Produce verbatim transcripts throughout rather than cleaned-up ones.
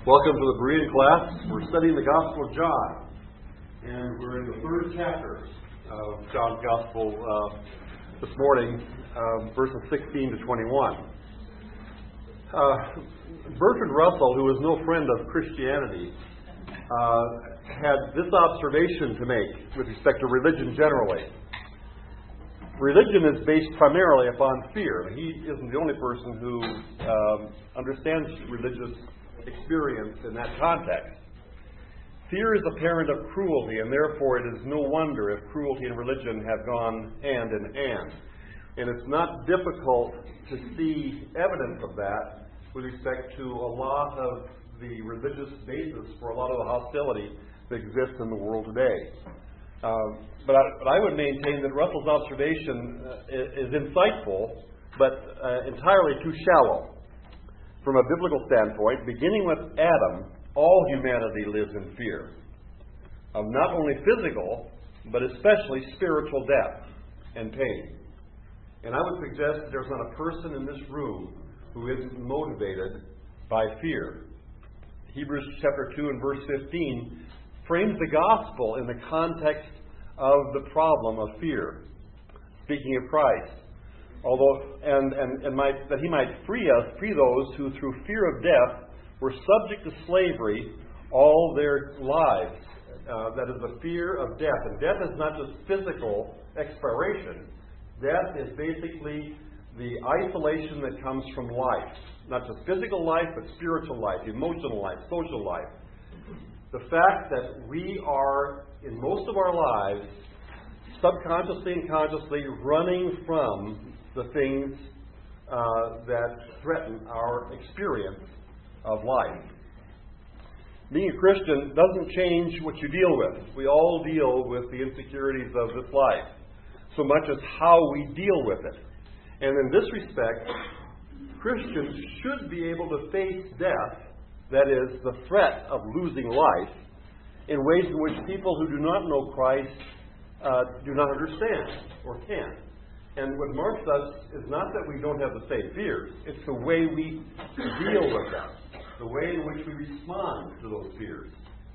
Welcome to the Berean class. We're studying the Gospel of John, and we're in the third chapter of John's Gospel uh, this morning, uh, verses sixteen to twenty-one. Uh, Bertrand Russell, who is no friend of Christianity, uh, had this observation to make with respect to religion generally. Religion is based primarily upon fear. He isn't the only person who um, understands religious experience in that context. Fear is a parent of cruelty, and therefore it is no wonder if cruelty and religion have gone hand in hand. And it's not difficult to see evidence of that with respect to a lot of the religious basis for a lot of the hostility that exists in the world today. Um, but, I, but I would maintain that Russell's observation uh, is, is insightful, but uh, entirely too shallow. From a biblical standpoint, beginning with Adam, all humanity lives in fear of not only physical, but especially spiritual death and pain. And I would suggest that there's not a person in this room who isn't motivated by fear. Hebrews chapter two and verse fifteen frames the gospel in the context of the problem of fear, speaking of Christ. Although, and, and, and might, that he might free us, free those who through fear of death were subject to slavery all their lives. Uh, that is the fear of death. And death is not just physical expiration. Death is basically the isolation that comes from life. Not just physical life, but spiritual life, emotional life, social life. The fact that we are, in most of our lives, subconsciously and consciously running from the things uh, that threaten our experience of life. Being a Christian doesn't change what you deal with. We all deal with the insecurities of this life, so much as how we deal with it. And in this respect, Christians should be able to face death, that is, the threat of losing life, in ways in which people who do not know Christ uh, do not understand or can. And what marks us is not that we don't have the same fears, it's the way we deal with them, the way in which we respond to those fears.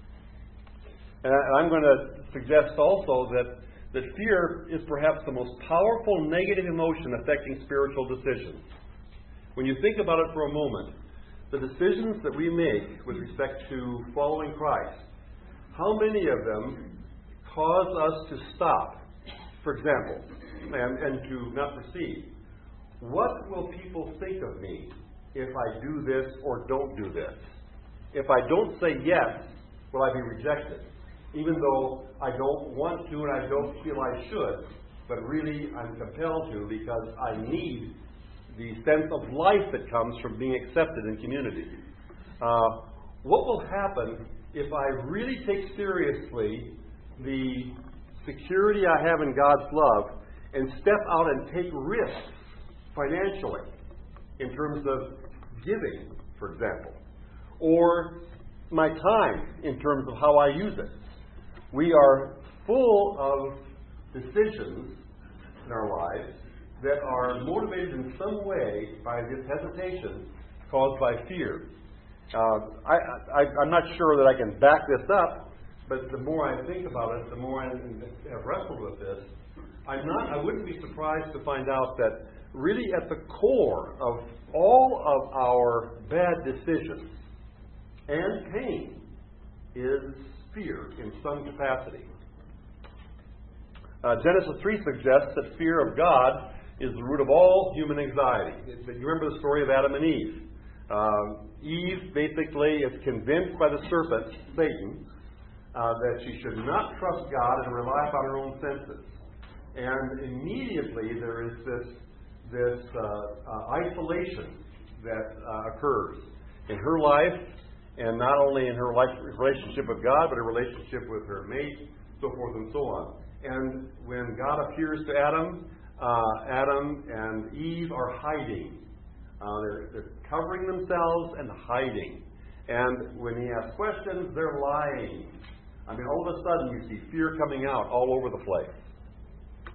And I'm going to suggest also that, that fear is perhaps the most powerful negative emotion affecting spiritual decisions. When you think about it for a moment, the decisions that we make with respect to following Christ, how many of them cause us to stop, for example, and, and to not proceed? What will people think of me if I do this or don't do this? If I don't say yes, will I be rejected? Even though I don't want to and I don't feel I should, but really I'm compelled to because I need the sense of life that comes from being accepted in community. Uh, what will happen if I really take seriously the security I have in God's love and step out and take risks financially in terms of giving, for example, or my time in terms of how I use it? We are full of decisions in our lives that are motivated in some way by this hesitation caused by fear. Uh, I, I, I'm not sure that I can back this up, but the more I think about it, the more I have wrestled with this, I'm not, I wouldn't be surprised to find out that really at the core of all of our bad decisions and pain is fear in some capacity. Uh, Genesis three suggests that fear of God is the root of all human anxiety. You remember the story of Adam and Eve. Um, Eve basically is convinced by the serpent, Satan, uh, that she should not trust God and rely upon her own senses. And immediately there is this, this uh, uh, isolation that uh, occurs in her life, and not only in her life, relationship with God, but her relationship with her mate, so forth and so on. And when God appears to Adam, uh, Adam and Eve are hiding. Uh, they're, they're covering themselves and hiding. And when he asks questions, they're lying. I mean, all of a sudden you see fear coming out all over the place.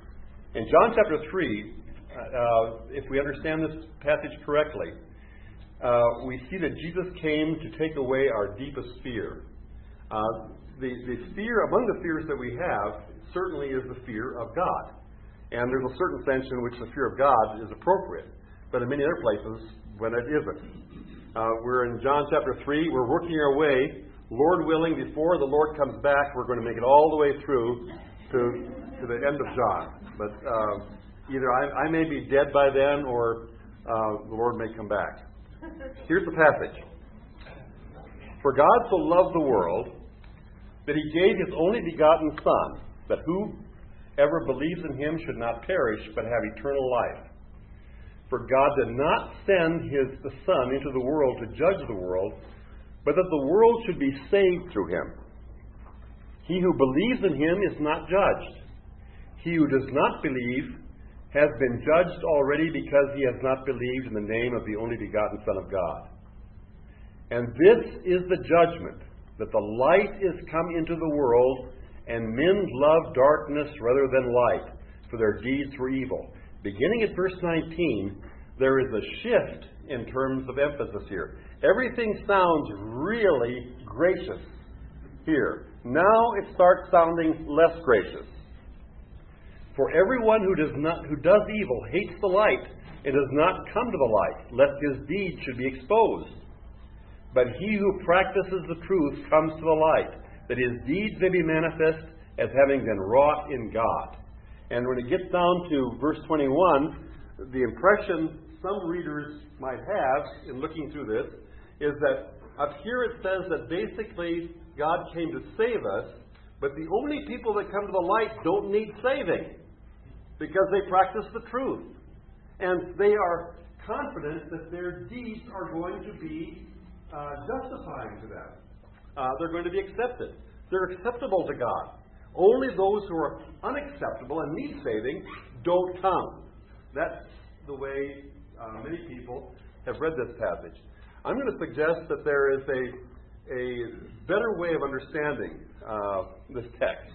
In John chapter three, uh, if we understand this passage correctly, uh, we see that Jesus came to take away our deepest fear. Uh, the, the fear, among the fears that we have, certainly is the fear of God. And there's a certain sense in which the fear of God is appropriate. But in many other places, when it isn't. Uh, we're in John chapter three. We're working our way, Lord willing, before the Lord comes back, we're going to make it all the way through to, to the end of John. But uh, either I, I may be dead by then, or uh, the Lord may come back. Here's the passage. For God so loved the world that He gave His only begotten Son, that whoever believes in Him should not perish, but have eternal life. For God did not send His the Son into the world to judge the world, but that the world should be saved through Him. He who believes in Him is not judged. He who does not believe has been judged already, because he has not believed in the name of the only begotten Son of God. And this is the judgment, that the light is come into the world, and men love darkness rather than light, for their deeds were evil. Beginning at verse nineteen, there is a shift in terms of emphasis here. Everything sounds really gracious here. Now it starts sounding less gracious. For everyone who does not who does evil hates the light and does not come to the light, lest his deeds should be exposed. But he who practices the truth comes to the light, that his deeds may be manifest as having been wrought in God. And when it gets down to verse twenty-one, the impression some readers might have in looking through this is that up here it says that basically God came to save us, but the only people that come to the light don't need saving, because they practice the truth. And they are confident that their deeds are going to be uh, justifying to them. Uh, they're going to be accepted. They're acceptable to God. Only those who are unacceptable and need saving don't come. That's the way uh, many people have read this passage. I'm going to suggest that there is a, a better way of understanding uh, this text.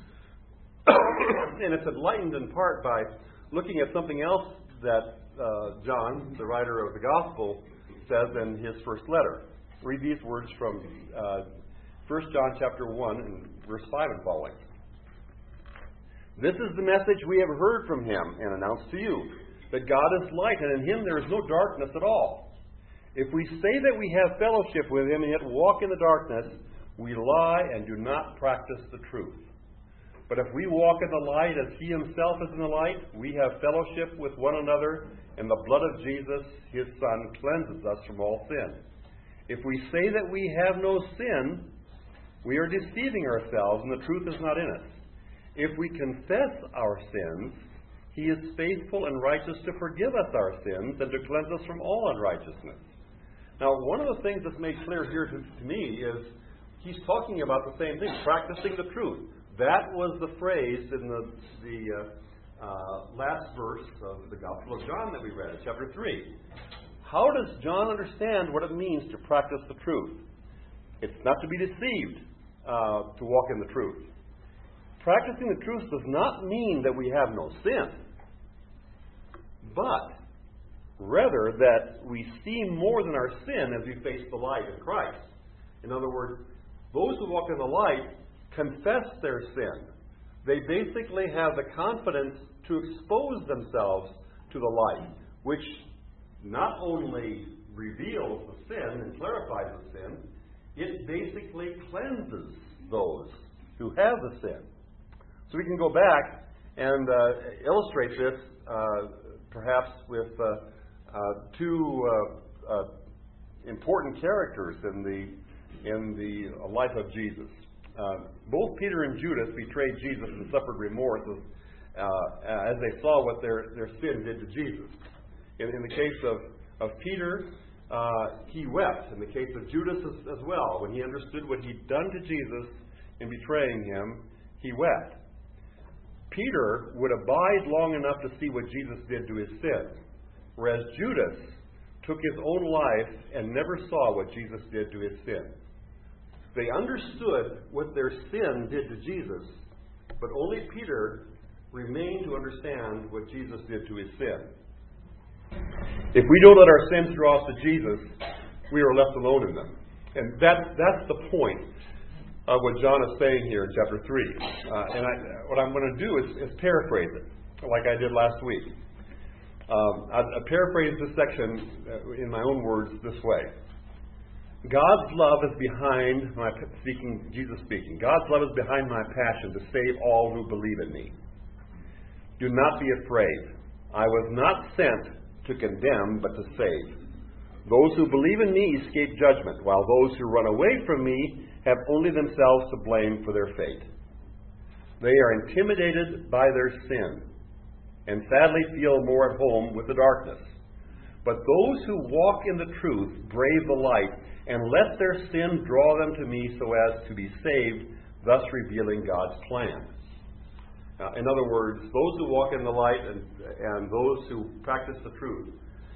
And it's enlightened in part by looking at something else that uh, John, the writer of the Gospel, says in his first letter. Read these words from uh, First John chapter one and verse five and following. This is the message we have heard from Him and announced to you, that God is light, and in Him there is no darkness at all. If we say that we have fellowship with Him and yet walk in the darkness, we lie and do not practice the truth. But if we walk in the light as He Himself is in the light, we have fellowship with one another, and the blood of Jesus, His Son, cleanses us from all sin. If we say that we have no sin, we are deceiving ourselves, and the truth is not in us. If we confess our sins, He is faithful and righteous to forgive us our sins and to cleanse us from all unrighteousness. Now, one of the things that's made clear here to, to me is he's talking about the same thing, practicing the truth. That was the phrase in the, the uh, uh, last verse of the Gospel of John that we read in chapter three. How does John understand what it means to practice the truth? It's not to be deceived, uh, to walk in the truth. Practicing the truth does not mean that we have no sin, but rather that we see more than our sin as we face the light in Christ. In other words, those who walk in the light confess their sin. They basically have the confidence to expose themselves to the light, which not only reveals the sin and clarifies the sin, it basically cleanses those who have the sin. So we can go back and uh, illustrate this uh, perhaps with uh, uh, two uh, uh, important characters in the in the life of Jesus. Uh, both Peter and Judas betrayed Jesus and suffered remorse as, uh, as they saw what their, their sin did to Jesus. In, in the case of, of Peter, uh, he wept. In the case of Judas as, as well, when he understood what he'd done to Jesus in betraying him, he wept. Peter would abide long enough to see what Jesus did to his sin, whereas Judas took his own life and never saw what Jesus did to his sin. They understood what their sin did to Jesus, but only Peter remained to understand what Jesus did to his sin. If we don't let our sins draw us to Jesus, we are left alone in them. And that, that's the point of what John is saying here in chapter three. Uh, and I, what I'm going to do is, is paraphrase it, like I did last week. Um, I, I paraphrase this section in my own words this way. God's love is behind my speaking, Jesus speaking. God's love is behind my passion to save all who believe in me. Do not be afraid. I was not sent to condemn, but to save. Those who believe in me escape judgment, while those who run away from me have only themselves to blame for their fate. They are intimidated by their sin, and sadly feel more at home with the darkness. But those who walk in the truth brave the light, and let their sin draw them to me so as to be saved, thus revealing God's plan. Uh, in other words, those who walk in the light and, and those who practice the truth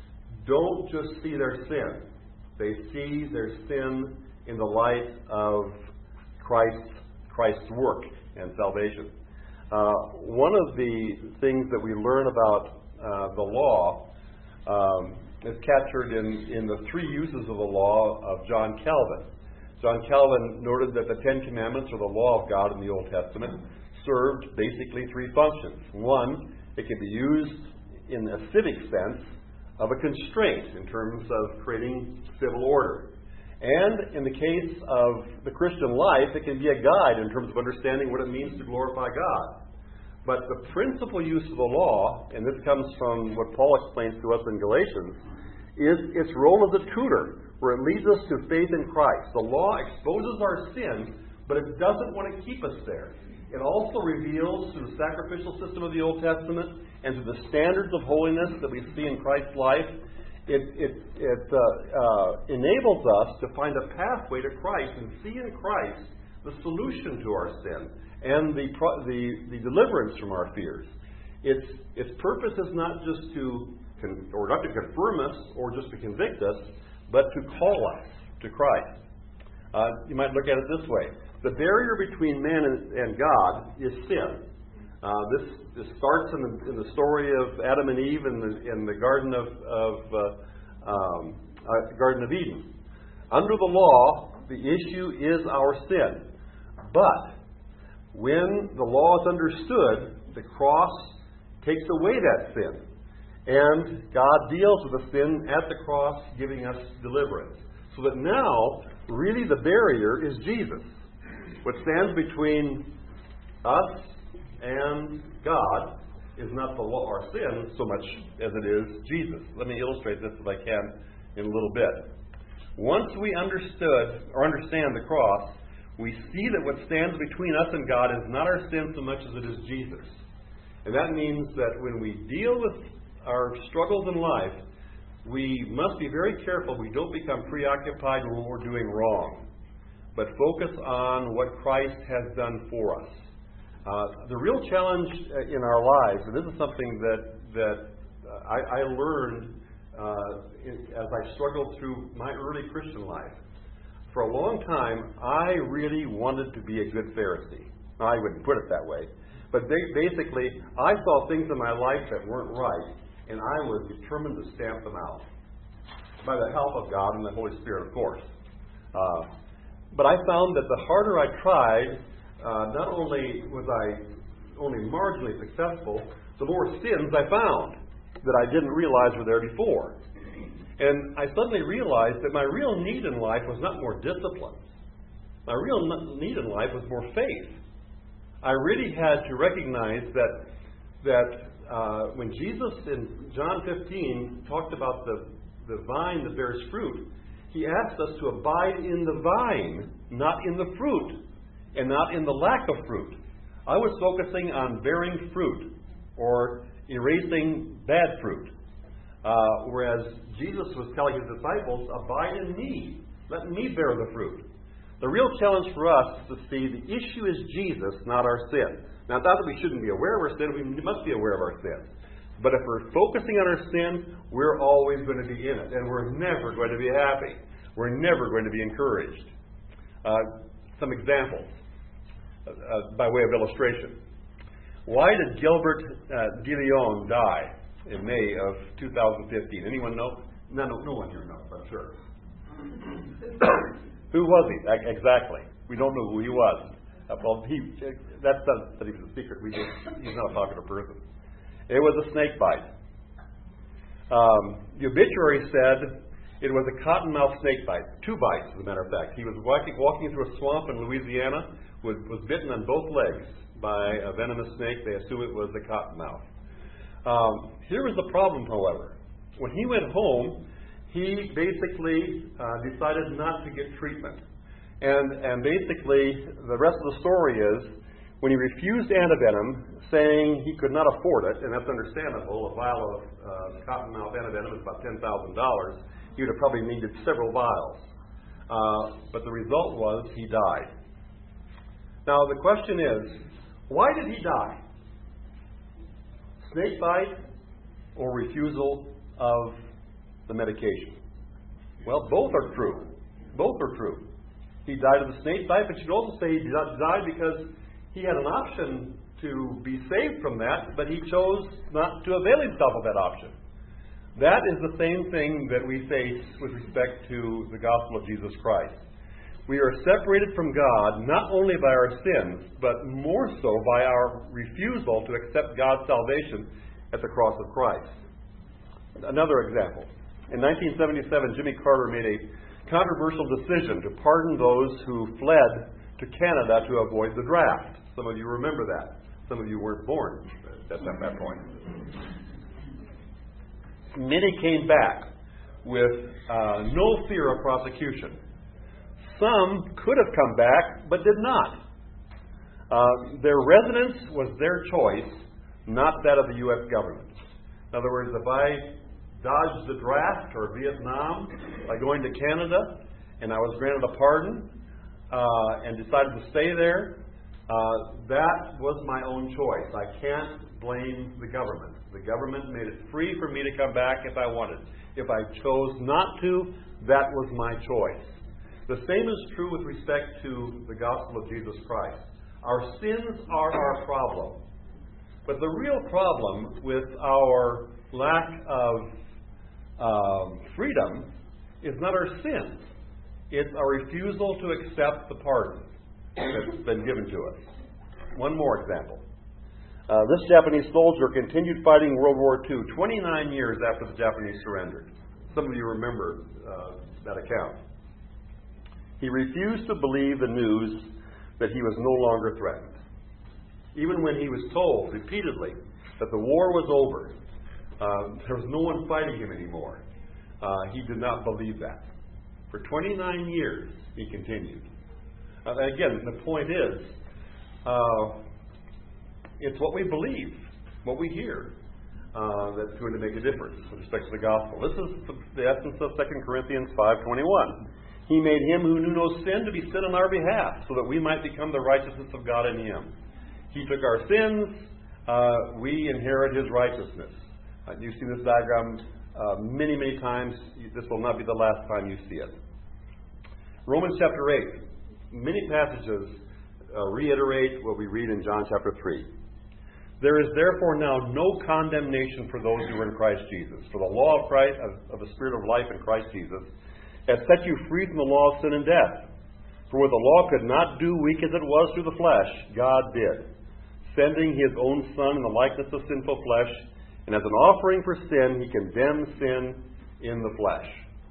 don't just see their sin. They see their sin in the light of Christ's, Christ's work and salvation. Uh, one of the things that we learn about uh, the law um, is captured in, in the three uses of the law of John Calvin. John Calvin noted that the Ten Commandments, or the law of God in the Old Testament, served basically three functions. One, it can be used in a civic sense of a constraint in terms of creating civil order. And in the case of the Christian life, it can be a guide in terms of understanding what it means to glorify God. But the principal use of the law, and this comes from what Paul explains to us in Galatians, is its role as a tutor, where it leads us to faith in Christ. The law exposes our sin, but it doesn't want to keep us there. It also reveals through the sacrificial system of the Old Testament and through the standards of holiness that we see in Christ's life, it, it, it uh, uh, enables us to find a pathway to Christ and see in Christ the solution to our sin and the, the, the deliverance from our fears. Its, its purpose is not just to, con- or not to confirm us or just to convict us, but to call us to Christ. Uh, you might look at it this way. The barrier between man and, and God is sin. Uh, this, this starts in the, in the story of Adam and Eve in the, in the Garden of, of uh, um, uh, Garden of Eden. Under the law, the issue is our sin. But when the law is understood, the cross takes away that sin. And God deals with the sin at the cross, giving us deliverance. So that now, really the barrier is Jesus. What stands between us and God is not the law or sin so much as it is Jesus. Let me illustrate this if I can in a little bit. Once we understood or understand the cross, we see that what stands between us and God is not our sin so much as it is Jesus. And that means that when we deal with our struggles in life, we must be very careful we don't become preoccupied when we're doing wrong, but focus on what Christ has done for us. Uh, the real challenge in our lives, and this is something that that uh, I, I learned uh, in, as I struggled through my early Christian life. For a long time, I really wanted to be a good Pharisee. I wouldn't put it that way. But they, basically, I saw things in my life that weren't right, and I was determined to stamp them out. By the help of God and the Holy Spirit, of course. Uh, but I found that the harder I tried, uh, not only was I only marginally successful, the more sins I found that I didn't realize were there before. And I suddenly realized that my real need in life was not more discipline. My real need in life was more faith. I really had to recognize that that uh, when Jesus in John fifteen talked about the, the vine that bears fruit, He asked us to abide in the vine, not in the fruit, and not in the lack of fruit. I was focusing on bearing fruit or erasing bad fruit. Uh, whereas Jesus was telling His disciples, abide in me. Let me bear the fruit. The real challenge for us is to see the issue is Jesus, not our sin. Now, not that we shouldn't be aware of our sin. We must be aware of our sin. But if we're focusing on our sin, we're always going to be in it. And we're never going to be happy. We're never going to be encouraged. Uh, some examples uh, by way of illustration. Why did Gilbert uh, de Leon die? in May of two thousand fifteen. Anyone know? No, no, no one here knows, I'm sure. Who was he? Exactly. We don't know who he was. Uh, well, he, that's not that he was a secret. We just, he's not a popular person. It was a snake bite. Um, the obituary said it was a cottonmouth snake bite. Two bites, as a matter of fact. He was walking, walking through a swamp in Louisiana, was, was bitten on both legs by a venomous snake. They assume it was a cottonmouth. Um, here was the problem, however. When he went home, he basically uh, decided not to get treatment. And, and basically, the rest of the story is, when he refused antivenom, saying he could not afford it, and that's understandable, a vial of uh, cottonmouth antivenom is about ten thousand dollars, he would have probably needed several vials. Uh, but the result was he died. Now, the question is, why did he die? Snake bite or refusal of the medication? Well, both are true. Both are true. He died of the snake bite, but you'd also say he died because he had an option to be saved from that, but he chose not to avail himself of that option. That is the same thing that we face with respect to the gospel of Jesus Christ. We are separated from God not only by our sins, but more so by our refusal to accept God's salvation at the cross of Christ. Another example. In nineteen seventy-seven, Jimmy Carter made a controversial decision to pardon those who fled to Canada to avoid the draft. Some of you remember that. Some of you weren't born at that point. Many came back with uh, no fear of prosecution. Some could have come back, but did not. Uh, their residence was their choice, not that of the U S government. In other words, if I dodged the draft or Vietnam by going to Canada and I was granted a pardon uh, and decided to stay there, uh, that was my own choice. I can't blame the government. The government made it free for me to come back if I wanted. If I chose not to, that was my choice. The same is true with respect to the gospel of Jesus Christ. Our sins are our problem. But the real problem with our lack of um, freedom is not our sins. It's our refusal to accept the pardon that's been given to us. One more example. Uh, this Japanese soldier continued fighting World War Two, twenty-nine years after the Japanese surrendered. Some of you remember uh, that account. He refused to believe the news that he was no longer threatened. Even when he was told repeatedly that the war was over, uh, there was no one fighting him anymore, uh, he did not believe that. For twenty-nine years, he continued. Uh, again, the point is, uh, it's what we believe, what we hear, uh, that's going to make a difference with respect to the gospel. This is the, the essence of Second Corinthians five twenty-one. He made him who knew no sin to be sin on our behalf, so that we might become the righteousness of God in him. He took our sins, uh, we inherit his righteousness. Uh, you've seen this diagram uh, many, many times. This will not be the last time you see it. Romans chapter eight. Many passages uh, reiterate what we read in John chapter three. There is therefore now no condemnation for those who are in Christ Jesus. For the law of Christ, of, of the Spirit of life in Christ Jesus, has set you free from the law of sin and death. For what the law could not do, weak as it was through the flesh, God did, sending his own Son in the likeness of sinful flesh, and as an offering for sin, he condemned sin in the flesh.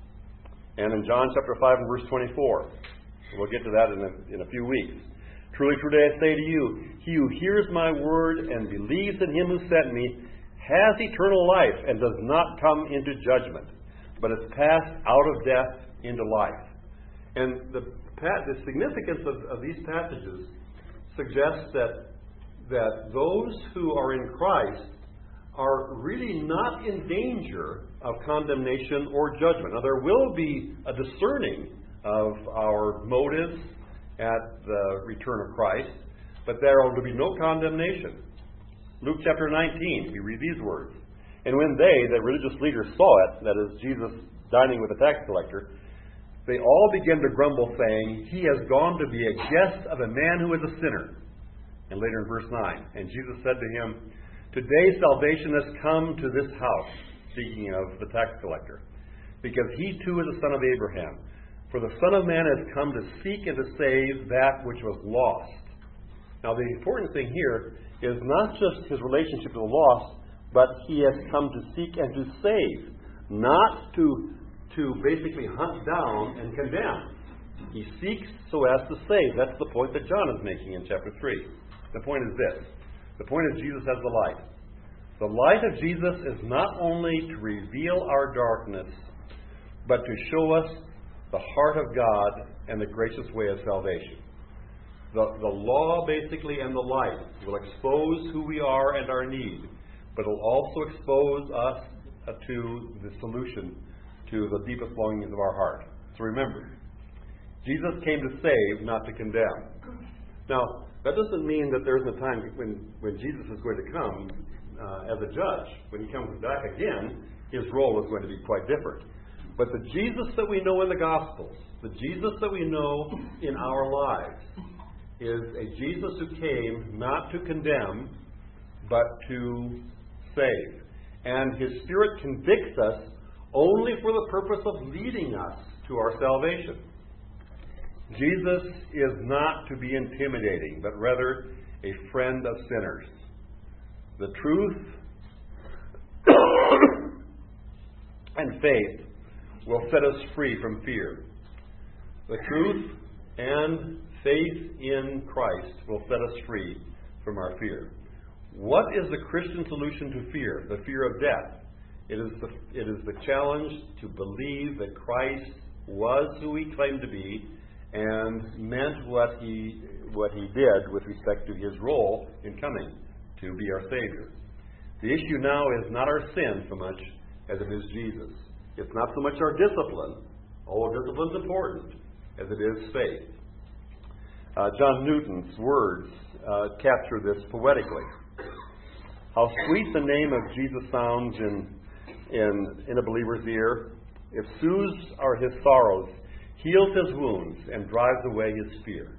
And in John chapter five and verse twenty-four, we'll get to that in a, in a few weeks. Truly, truly, I say to you, he who hears my word and believes in him who sent me has eternal life and does not come into judgment, but is passed out of death into life. And the, the significance of, of these passages suggests that, that those who are in Christ are really not in danger of condemnation or judgment. Now, there will be a discerning of our motives at the return of Christ, but there will be no condemnation. Luke chapter nineteen, we read these words. And when they, the religious leaders, saw it, that is, Jesus dining with a tax collector, they all began to grumble, saying, he has gone to be a guest of a man who is a sinner. And later in verse nine, and Jesus said to him, Today salvation has come to this house, speaking of the tax collector, because he too is a son of Abraham. For the Son of Man has come to seek and to save that which was lost. Now the important thing here is not just his relationship to the lost, but he has come to seek and to save, not to, to basically hunt down and condemn. He seeks so as to save. That's the point that John is making in chapter three. The point is this. The point is Jesus as the light. The light of Jesus is not only to reveal our darkness, but to show us the heart of God and the gracious way of salvation. The, the law, basically, and the light will expose who we are and our need, but it will also expose us uh, to the solution to the deepest longings of our heart. So remember, Jesus came to save, not to condemn. Now, that doesn't mean that there isn't a time when, when Jesus is going to come uh, as a judge. When he comes back again, his role is going to be quite different. But the Jesus that we know in the Gospels, the Jesus that we know in our lives, is a Jesus who came not to condemn, but to save. And his Spirit convicts us only for the purpose of leading us to our salvation. Jesus is not to be intimidating, but rather a friend of sinners. The truth and faith will set us free from fear. The truth and faith in Christ will set us free from our fear. What is the Christian solution to fear? The fear of death. It is the, it is the challenge to believe that Christ was who he claimed to be and meant what he what he did with respect to his role in coming to be our Savior. The issue now is not our sin so much as it is Jesus. It's not so much our discipline, although discipline is important, as it is faith. Uh, John Newton's words uh, capture this poetically. How sweet the name of Jesus sounds in, in, in a believer's ear. It soothes our, his sorrows, heals his wounds, and drives away his fear.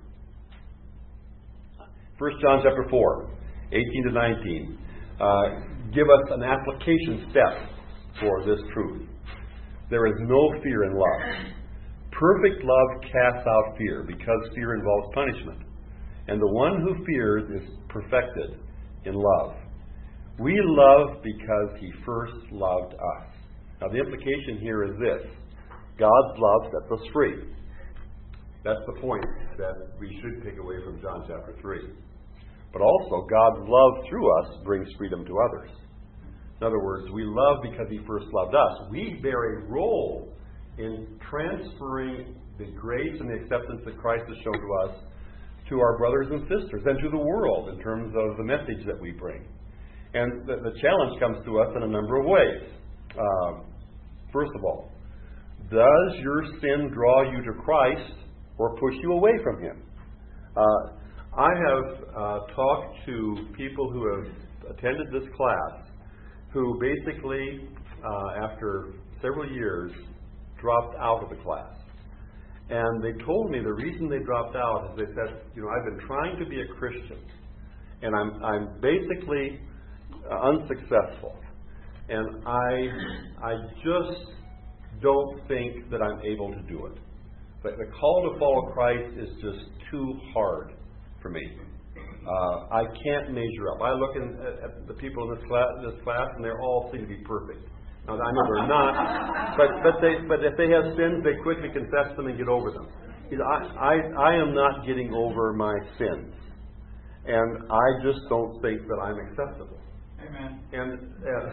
First John chapter four, eighteen to nineteen, uh, give us an application step for this truth. There is no fear in love. Perfect love casts out fear, because fear involves punishment. And the one who fears is perfected in love. We love because he first loved us. Now the implication here is this. God's love sets us free. That's the point that we should take away from John chapter three. But also, God's love through us brings freedom to others. In other words, we love because he first loved us. We bear a role in transferring the grace and the acceptance that Christ has shown to us to our brothers and sisters and to the world in terms of the message that we bring. And the, the challenge comes to us in a number of ways. Um, first of all, does your sin draw you to Christ or push you away from him? Uh, I have uh, talked to people who have attended this class who basically, uh, after several years, dropped out of the class. And they told me the reason they dropped out is they said, you know, I've been trying to be a Christian, and I'm I'm basically uh, unsuccessful. And I I just don't think that I'm able to do it. But the call to follow Christ is just too hard for me. Uh, I can't measure up. I look in, at, at the people in this class, this class, and they all seem to be perfect. Now, I know they're not, but but they but if they have sins, they quickly confess them and get over them. You know, I, I I am not getting over my sins, and I just don't think that I'm acceptable. Amen. And uh,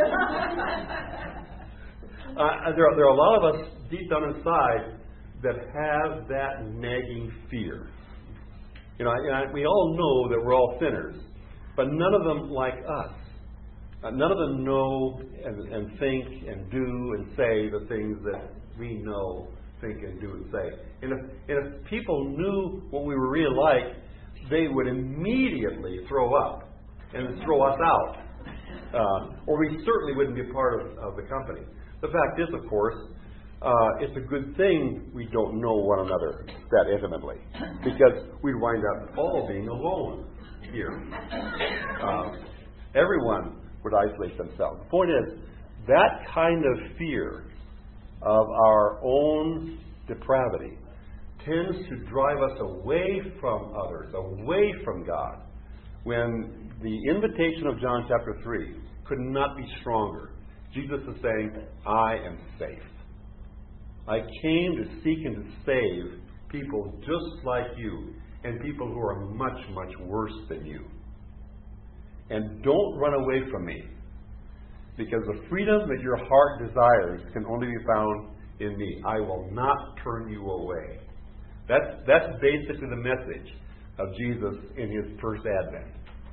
uh, there are, there are a lot of us deep down inside that have that nagging fear. You know, and we all know that we're all sinners, but none of them like us. Uh, none of them know and, and think and do and say the things that we know, think, and do and say. And if, and if people knew what we were really like, they would immediately throw up and throw us out. Uh, or we certainly wouldn't be part of, of the company. The fact is, of course, uh, it's a good thing we don't know one another that intimately, because we'd wind up all being alone here. Uh, everyone would isolate themselves. The point is, that kind of fear of our own depravity tends to drive us away from others, away from God, when the invitation of John chapter three could not be stronger. Jesus is saying, I am safe. I came to seek and to save people just like you, and people who are much, much worse than you. And don't run away from me, because the freedom that your heart desires can only be found in me. I will not turn you away. That's, that's basically the message of Jesus in his first advent.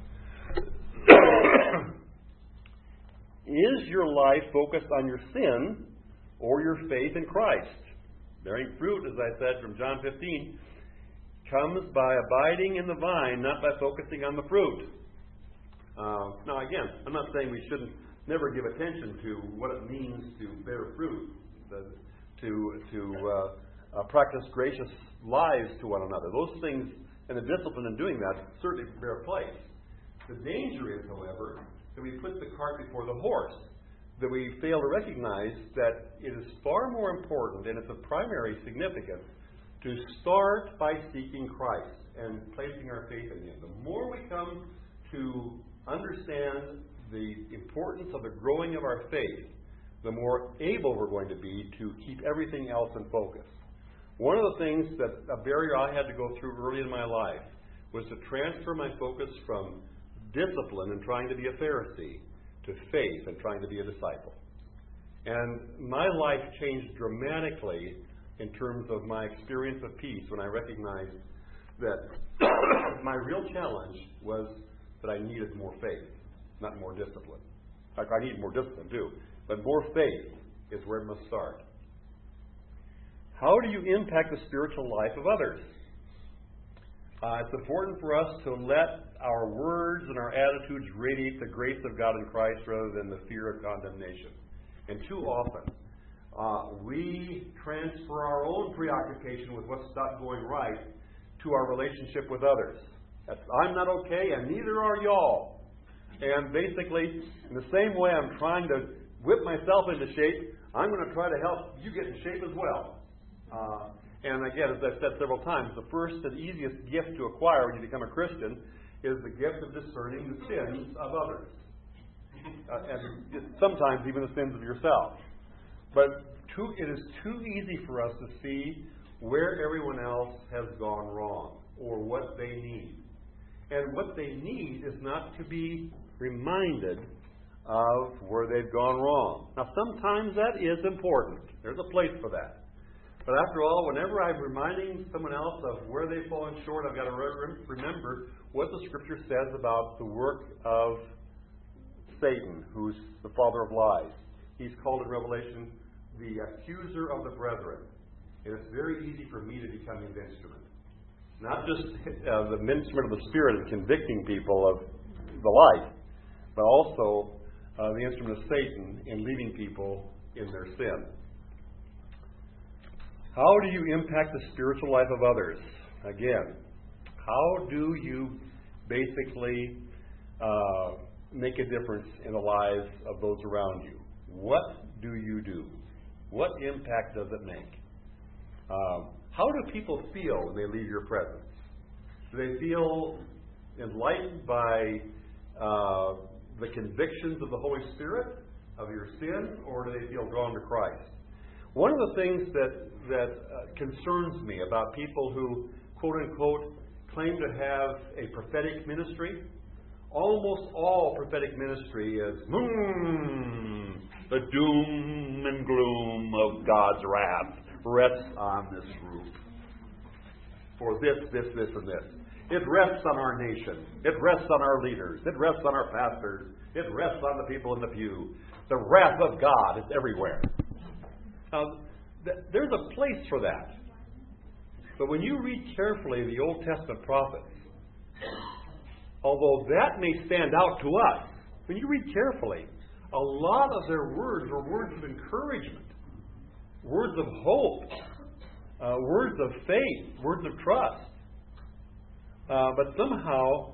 Is your life focused on your sin or your faith in Christ? Bearing fruit, as I said from John fifteen, comes by abiding in the vine, not by focusing on the fruit. Uh, now, again, I'm not saying we shouldn't never give attention to what it means to bear fruit, the, to to uh, uh, practice gracious lives to one another. Those things and the discipline in doing that certainly bear place. The danger is, however, that we put the cart before the horse, that we fail to recognize that it is far more important, and it's of primary significance, to start by seeking Christ and placing our faith in him. The more we come to understand the importance of the growing of our faith, the more able we're going to be to keep everything else in focus. One of the things that a barrier I had to go through early in my life was to transfer my focus from discipline and trying to be a Pharisee to faith and trying to be a disciple. And my life changed dramatically in terms of my experience of peace when I recognized that my real challenge was that I needed more faith, not more discipline. Like, I need more discipline too, but more faith is where it must start. How do you impact the spiritual life of others? Uh, it's important for us to let our words and our attitudes radiate the grace of God in Christ rather than the fear of condemnation. And too often, uh, we transfer our own preoccupation with what's not going right to our relationship with others. That's, I'm not okay, and neither are y'all. And basically, in the same way I'm trying to whip myself into shape, I'm going to try to help you get in shape as well. Uh, and again, as I've said several times, the first and easiest gift to acquire when you become a Christian is the gift of discerning the sins of others. Uh, and sometimes even the sins of yourself. But too, it is too easy for us to see where everyone else has gone wrong or what they need. And what they need is not to be reminded of where they've gone wrong. Now, sometimes that is important. There's a place for that. But after all, whenever I'm reminding someone else of where they've fallen short, I've got to re- remember what the Scripture says about the work of Satan, who's the father of lies. He's called in Revelation the accuser of the brethren. And it's very easy for me to become his instrument. Not just uh, the instrument of the Spirit of convicting people of the light, but also uh, the instrument of Satan in leading people in their sin. How do you impact the spiritual life of others? Again, how do you basically uh, make a difference in the lives of those around you? What do you do? What impact does it make? Um, how do people feel when they leave your presence? Do they feel enlightened by uh, the convictions of the Holy Spirit of your sin, or do they feel drawn to Christ? One of the things that, that uh, concerns me about people who, quote-unquote, claim to have a prophetic ministry, almost all prophetic ministry is, hmm, the doom and gloom of God's wrath rests on this roof. For this, this, this, and this. It rests on our nation. It rests on our leaders. It rests on our pastors. It rests on the people in the pew. The wrath of God is everywhere. Now, th- there's a place for that. But when you read carefully the Old Testament prophets, although that may stand out to us, when you read carefully, a lot of their words are words of encouragement, words of hope, uh, words of faith, words of trust. Uh, but somehow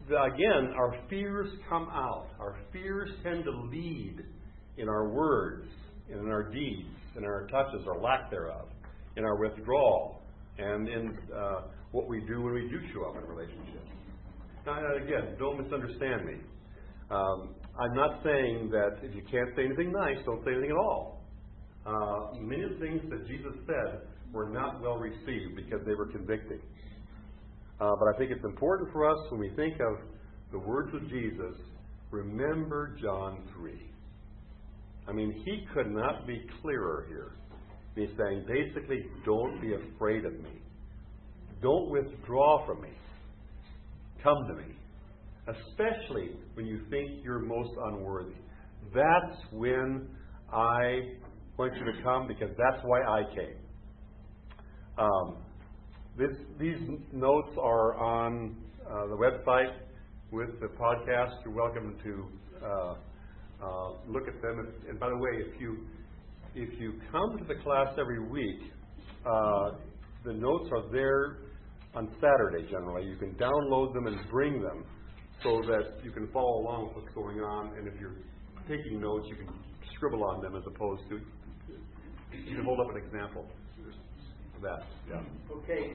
again, our fears come out. Our fears tend to lead in our words, in our deeds, in our touches or lack thereof, in our withdrawal, and in uh, what we do when we do show up in relationships. Now, again, don't misunderstand me. Um, I'm not saying that if you can't say anything nice, don't say anything at all. Uh, many of the things that Jesus said were not well received because they were convicting. Uh, but I think it's important for us when we think of the words of Jesus, remember John three. I mean, he could not be clearer here. He's saying, basically, don't be afraid of me. Don't withdraw from me. Come to me. Especially when you think you're most unworthy. That's when I want you to come, because that's why I came. Um, this, these notes are on uh, the website with the podcast. You're welcome to uh, uh, look at them. And, and by the way, if you if you come to the class every week, uh, the notes are there on Saturday generally. You can download them and bring them so that you can follow along with what's going on. And if you're taking notes, you can scribble on them as opposed to, you can hold up an example of that. Yeah. Okay.